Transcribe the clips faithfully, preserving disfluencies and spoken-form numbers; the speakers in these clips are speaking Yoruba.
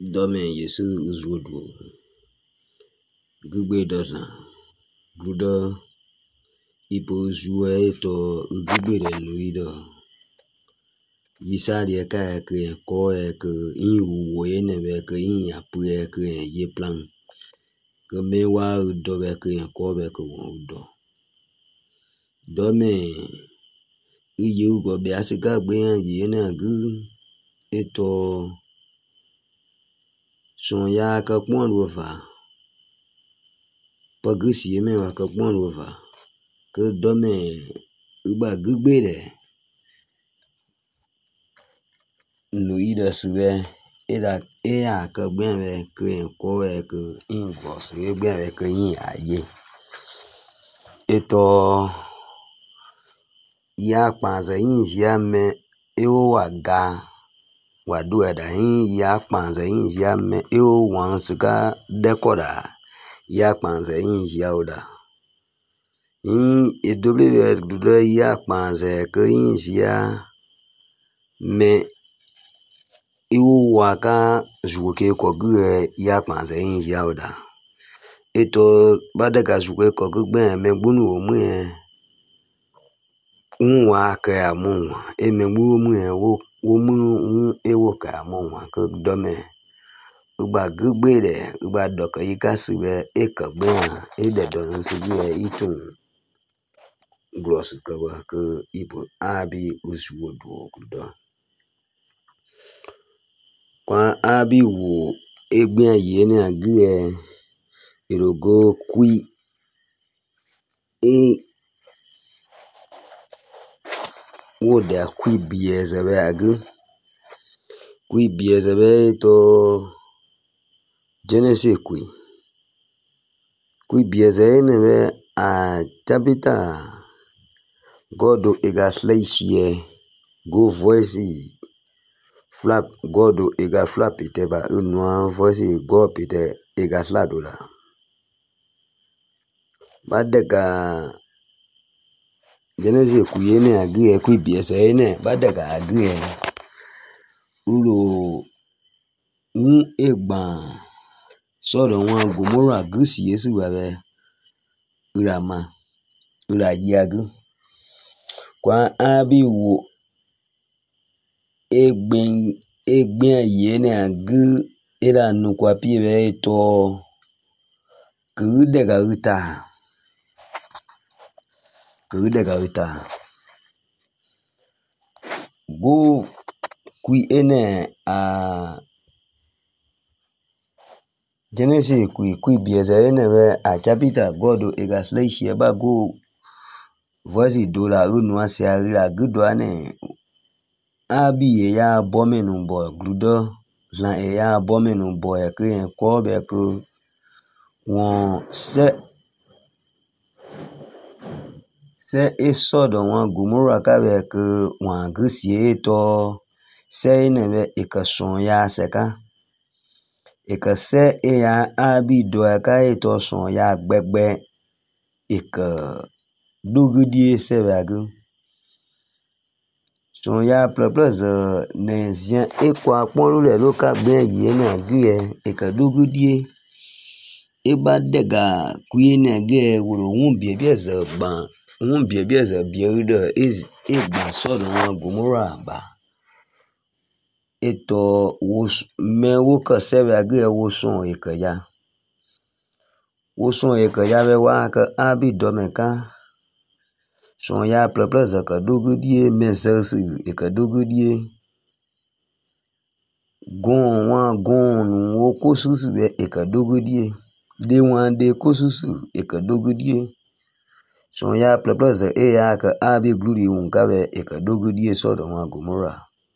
Dome Yesu uzwodu gugbe dozan gudo ipo zue to gugbe de luido yisari ka ke ko ke in wo ye ne be ke in apu ke ye plan ke me wa do be ke ko be ke wo do dome iye ugo be asika gbe ye na gu eto son ya ka pon rova pagisi me wa ka pon rova ke dome uba gugbe de luida sube eda ea ka gbe be ke ko e ke in go se gbe be ke yin aye eto ya panze yin ya me e o wa ga wa do da yin ya panze yin ya me e o wan suka dekora ya panze yin ya oda yin e doble be do ya panze ke yin ya me iwo waka zuke ko gue ya panze yin ya oda eto badaka zuke ko gbe me gbunu omu e nwa ka amu e me mu omu e wo wo mu e wo ka amu wa ko dome ugba gbe de ugba doka yika sibe e ka gbe e de don sibe itun glos ka wa ko ipo abi uswodu do kwa abi wo egbe ye ni agi e irogo kui e wo de kui bieze be agi kui bieze be to Genesis kui kui bieze ne be a tabita God ega fleisie go voice flap God ega flap ite ba unwa voice go pite ega sladola badeka Genesis kui ne agi e kui bieze ne badeka agi e ulo un egba sọ̀rọ̀ wọn Gomora gusi Yesu babe urama urayagu kwa abi wo egben egben ye ne agu era nu kwa pie be to kude ga uta kude ga uta go kui ene a Genesis kui kui bieze ene be a chapita God ega fleish ba go voice dola unu ase ara gudo ane abi ye ya bomenu bo grudo zan e ya bomenu bo e ke ko be ko won se se e sodo won Gomora ka be ko won gusie to se ne be e ka son ya se ka e ka se e ya abi do ka e to son ya gbegbe e ka dugudie se ba go son ya plus ne zien e kwa pon le lo ka gbe ye na gie e ka dugudie e ba dega kui ne gie woro won bie bie ze gba won bie bie ze bie de is e gba so do won Gomora ba eto wo me wo ka se ba gie wo son e ka ya wo son e ka ya be wa ka abi do me ka son ya plus ka dugudie mesasi e ka dugudie gon wa gon wo kosusu be e ka dugudie de wan de kosusu e ka dugudie son ya plus e ya ka abi gluri un ka be e ka dugudie so do wa Gomora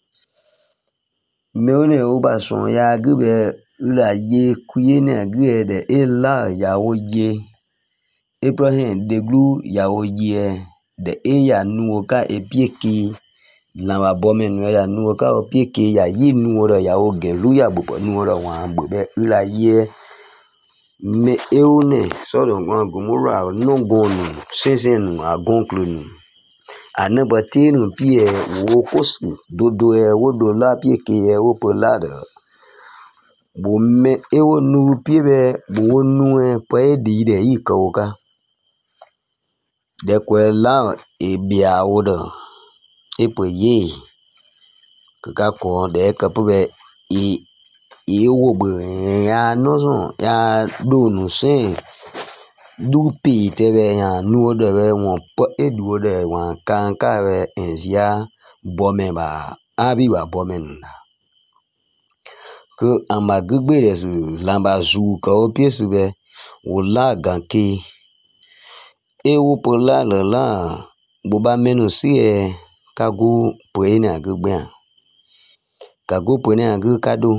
me one o ba son ya gbe ula ye kuye ne gbe de e la ya wo ye Abraham de glu ya wo ye de e ya nu ka e pieki la ba bome nu ya nu ka o pieki ya yi nu ro ya o ge lu ya bu nu ro wa bu be ula ye me e one so do wa Gomora no gonu sensen nu agon klonu anabati nu pie wo kosi dodo e wo do la pieki e wo polado bo me ewo nu pie be bo nu pe di de yi ka ka de ko la e bia wo de e po ye ka ko de ka pu be i i wo be ya no so ya do nu se du pi te be ya nu de be won pe e du de wan kan ka be en sia bo me ba abi ba bo me na que amagbe resu lamba zu ka o piesu be o la ganke e wo po la la la bo ba menu si e kago po ene agbe a kago po ene agbe kado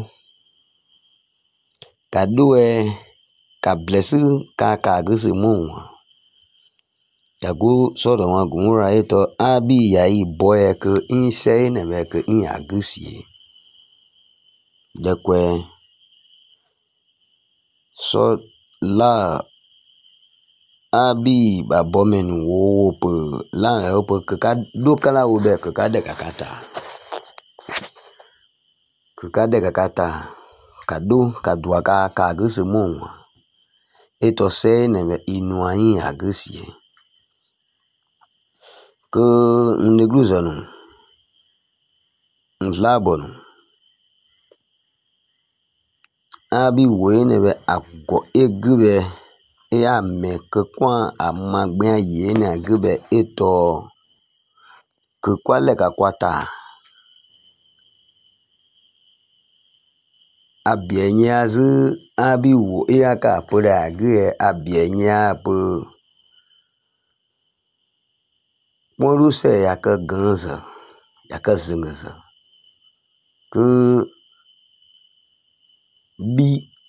kado e ka blessu ka ka agbe se mo yago so do wan gunra e to abi ya i boy ke in se ne be ke in agbe si de kwe so la abi ba bomen wo pe la o pe ka do kala wo be ka de ka kata ka de ka kata ka do ka do ka ka gese mo e to se ne be inu ayin agesi ke ne gluzanu nlabonu abi wo ne be ago egbe e a me ke kwa amagbe ye ne agbe e to ke kwa le ka kwata abienye azu abi wo e aka pore age abienye apo moru se ya ka ganza ya ka zingaza ke bi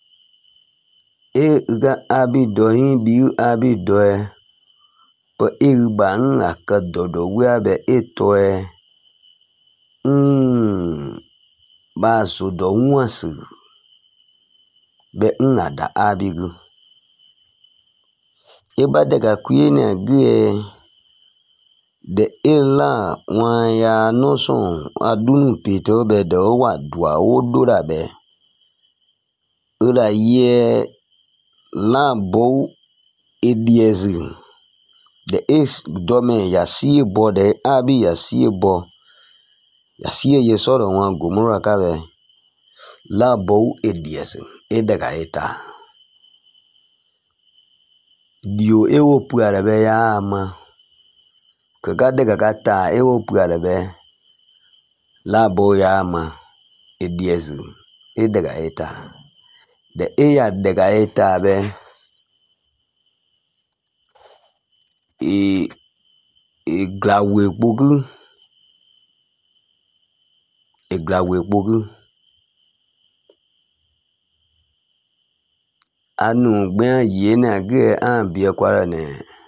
e ga abi do hin bi abi do e pe e ba n aka dodo we abe e to e mm ba so do nwasu be n ada abi gu e ba de ka kuye ne age de ela wan ya no son adunu pito be do wa dua o dora be ora ye la bo ediezi de is dome ya si bo de abi ya si bo ya si ye soro wan gomura ka be la bo ediezi e de ka eta dio ewo pu ara be ya ama ka ga de ka ta ewo pu ara be la bo ya ama ediezi e de ka eta de e ya de ka eta be e e glawe gbogu e glawe gbogu anu gbe ye na ge an bie kwara ne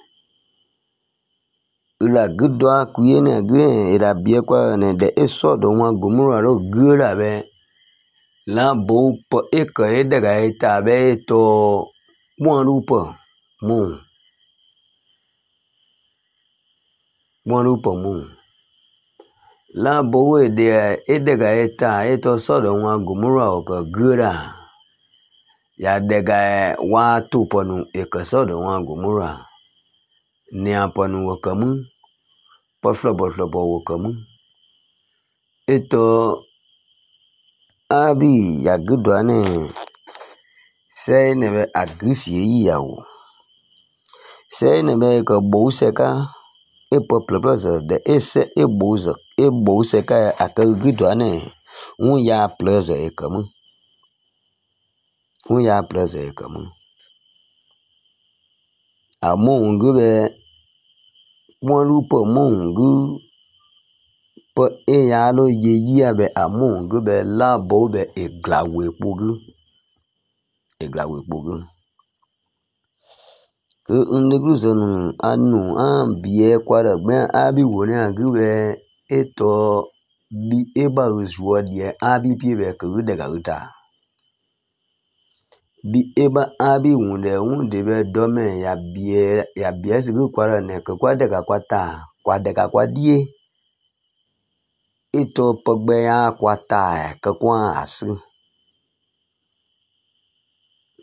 ula gudo akuye na ge ira bie kwara ne de eso do wan gomura ro gura be la bo po e ka e de ga eta be to mo ru po mo mo ru po mo la bo e de e de ga eta e to so do wan gomura o ka gura ya de ga wa tu po nu e ka so do wan gomura ni aponu wo kamu po flo bo flo bo wo kamu eto abi ya gudo ane se ne be agrisi yi yawo se ne be ka bo se ka e po plo plo de ese e bo ze e bo se ka aka gudo ane un ya plus e kamu un ya plus e kamu amo ngu be mo lu po mo ngu po e ya lo ye yi abe amo ngu be la bo be e glawe pogu e glawe pogu ke ndeglusonu anu an bie kwara gbe abi woni agube eto bi eba uzuo die abi pie be ke de ga uta bi eba abi wunde wunde be dome ya bie ya bie sigu kwara ne ke kwa de ga kwata kwa de ga kwa die eto pogbe ya kwata ke kwa asu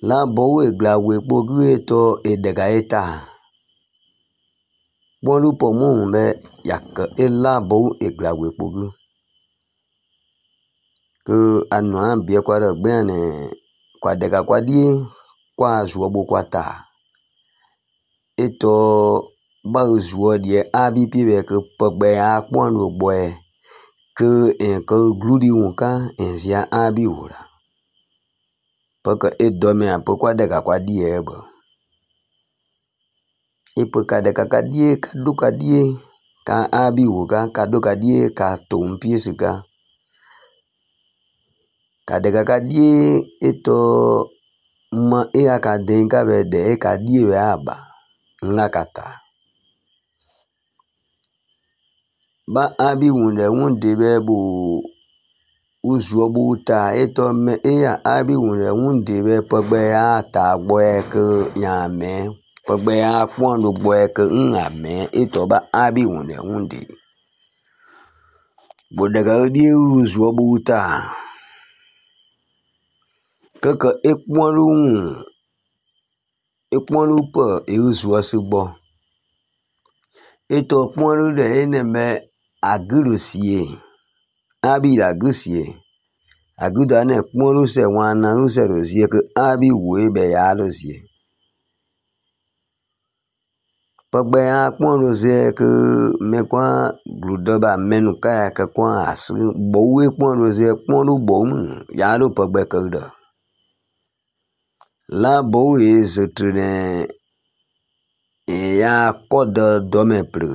La bou e gla we pogu eto e dega eta. Bolu pomo be yak e la bou e gla we pogu. Que anwa bia kwa da bene kwa dega kwa die kwa zuo bo kwa ta. Eto ba zuo die abi pi be ke pegbe a kwon ro boe ke en ke gludi wonka en sia abi wora. Porque e dome a po kwa dega kwa die bo. E po ka dega ka die ka do ka die ka abi woga ka do ka die ka tompi sika. Ka dega ka die eto ma e aka denga be de e ka die be aba nga kata. Ba abi wunde wunde be bu uzuo bu ta eto me e ya abi wunde wunde be pegbe ya ta boe ke ya me pegbe ya kwon do boe ke nga me eto ba abi wunde wunde. Bo daga die uzuo bu ta. Keke e kwon lu e kwon lu pe e uzuo se bo. Eto kwon lu de ene me agurusie. Abi la gusie. Aguda ne kwon lu se wana lu se rozie ke abi we be ya rozie. Pegbe ya kwon lu se ke me kwa gludo ba menu ka ke kwa asi bo we kwon lu se kwon lu bo mu ya lu pegbe ke do. La bo e zetrene e ya kodo dome plu.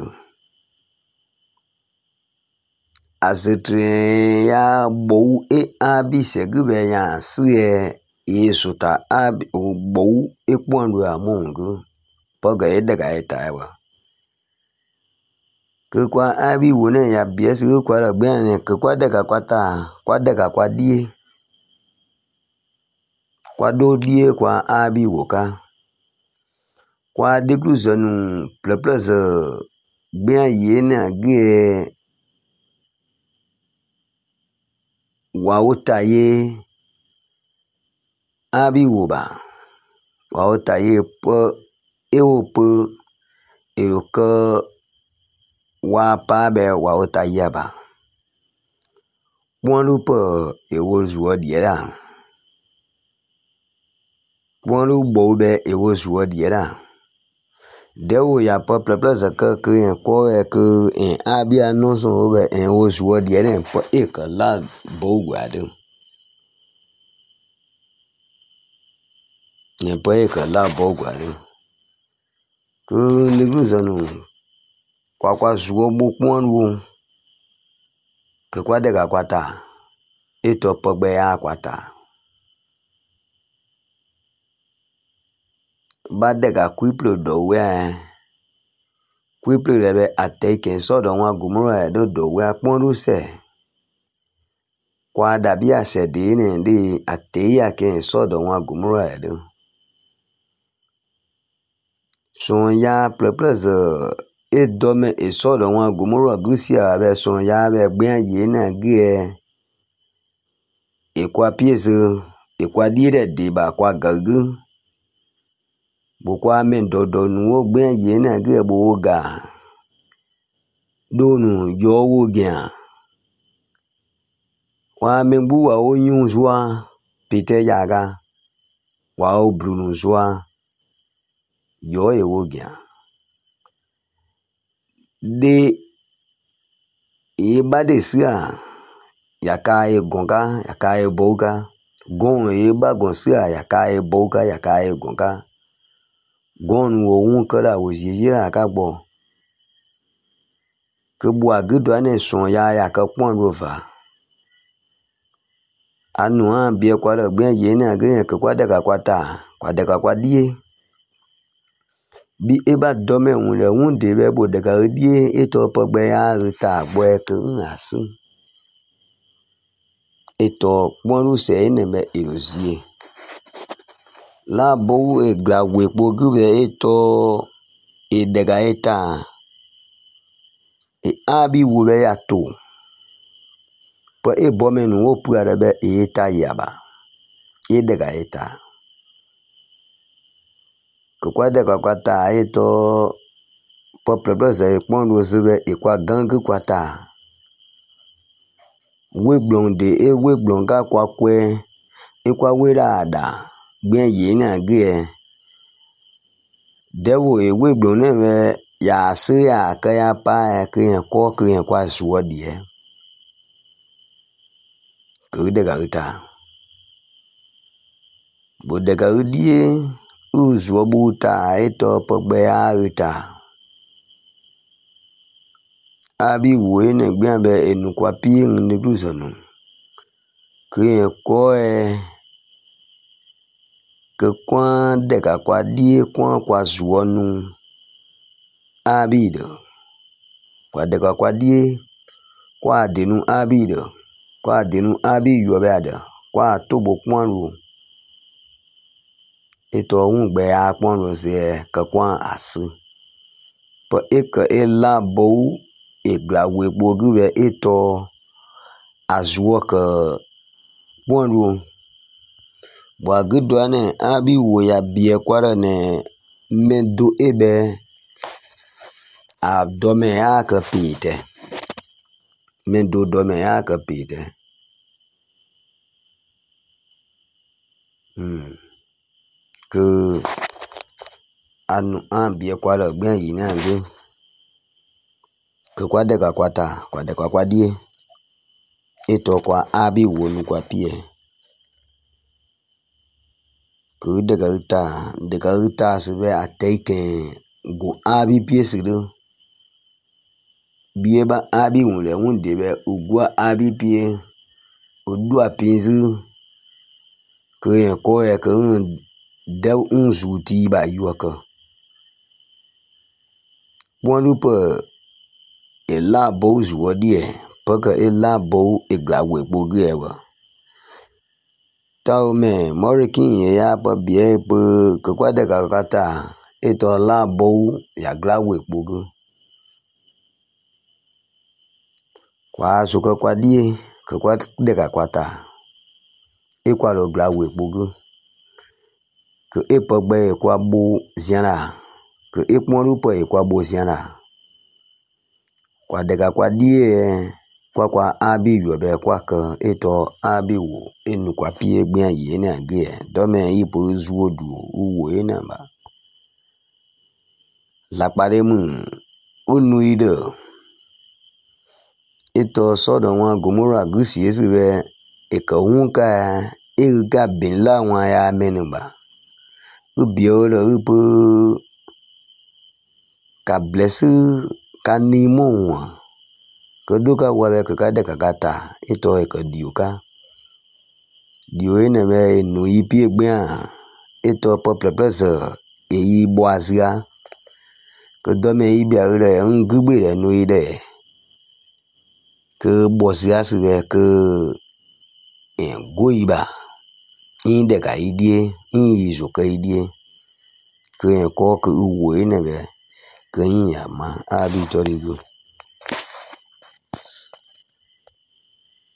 Azetre ya bou e abi segube ya suye yesuta abi bou e kwandu amungu poga e daga eta ewa. Ke kwa abi wone ya biesi kwa la gbene ke kwa daga kwa ta kwa daga kwa die. Kwa do die kwa abi woka. Kwa deglu zonu plepleze gbene yene ge wauta ye abi woba wauta ye pe ewope eroke wapa be wauta yaba kwonu pe ewo zuo diera kwonu bo be ewo zuo diera dewo ya pe pleple zeke ke en ko e ke en abi anoso be en wo zuo diera pe e ke la bo gwade. Ne pe ke la bo gwade. Ke neglu zanu kwa kwa zuo bu kwonu ke kwa dega kwa ta eto pegbe ya kwa ta. Ba dega kuiplo do we kuiplo rebe ateke so do wa gumuro e do do we kwonu se. Kwa dabi ase de ne de ateya ke so do wa gumuro e do. Son ya plepleze e dome e so do wa gumuro gusia be son ya be gbe ye na ge e kwa pieze e kwa dire de ba kwa gagu. Bukwa men dodo nuwo gbe ye na ge bo ga. Donu yo wo gyan. Wa mengbu wa o nyun zwa pite yaga. Wa o brunu zwa yo e wo gyan. De e ba de sia yaka e gonga yaka e boga. Gon e ba gon sia yaka e boga yaka e gonga. Gon wo un kala wo jijira ka gbo. Ke bo agudo ane son ya yaka pon rova. Anu an bie kwa le gbe ye na gre ke kwa daga kwa ta kwa daga kwa die. Bi e ba dome un le un de be bo daga die eto pegbe ya ta gbo e ke ngasu. Eto kwonu se ene me erozie. La bo e gla we pogu be eto e daga eta e abi wo be ya to. Po e bome nu wo pu arebe e eta yaba. E daga eta. ke kwa de kwa kwata eto pople ze pon do zebe e kwa gangu kwata we blon de e we blon ga kwa kwe e kwa we ada gbe yi na ge dewo e we blon ne me ya se ya ka ya pa ke ko ke kwa zuo die ke de ga ta bo de ga die uzuo buta eto pogbe arita abi wo ne gbe be enu kwa pie ne duzonu ke ko e ke kwa de ga kwa die kwa kwa zuo nu abido kwa de ga kwa die kwa denu abido kwa denu abi yo be ada kwa tobo kwanu eto un gbe a kwanu se ke kwa asu po eke ela bo eglawe gbogu be eto azuo ke kwanu wa gudo ne abi wo ya bie kwara ne mendo ebe abdome ya ke pite mendo dome ya ke pite hmm ke anu ambie kwara gbe yi na nge ke kwa de ka kwata kwa de kwa kwa die eto kwa abi wo nu kwa pie ke de ka ta de ka ta se be ateke go abi pie sido bie ba abi wule wunde be ugwa abi pie odua pinzu ke ko e ke de unzuti ba yuaka wonu pe ela bo zuo die peke ela bo eglawe gbogi ewa tau me morikin ya pa bie pe ke kwa de ka kata eto la bo ya glawe gbogi kwa so ke kwa die ke kwa de ka kwata e kwa lo glawe gbogi ke e pe gbe kwa bo ziana ke e ponu pe kwa bo ziana kwa de ka kwa die kwa kwa abi yo be kwa ke eto abi wo enu kwa pie gbe yi na ge do me ipo zuo du uwo ena ba la pare mu unu ide eto sodo wa gomora gusi esibe e ka hunka e ga bin la wa ya menuba ubi oro upo ka blessu ka ni mo ke duka wa ke ka de ka kata eto e ka diuka dio ene be no ipi egbe a eto pople presse e yi boazia ke do me ibi are ngugbe re no ide ke bozia se be ke en goiba inde ka idie in izo ka idie ke ko ke uwo ene be ke yin ya ma abi torigo